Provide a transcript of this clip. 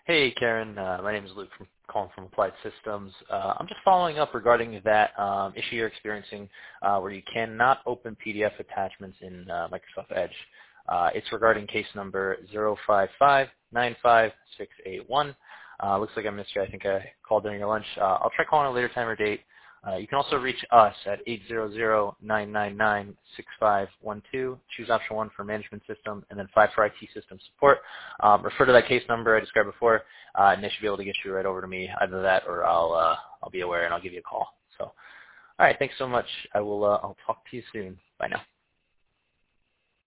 Hey, Karen. My name is Luke calling from Applied Systems. I'm just following up regarding that issue you're experiencing where you cannot open PDF attachments in Microsoft Edge. It's regarding case number 055-95681. Looks like I missed you. I think I called during your lunch. I'll try calling a later time or date. You can also reach us at 800-999-6512. Choose option 1 for management system, and then 5 for IT system support. Refer to that case number I described before, and they should be able to get you right over to me. Either that, or I'll be aware and I'll give you a call. So, all right, thanks so much. I'll talk to you soon. Bye now.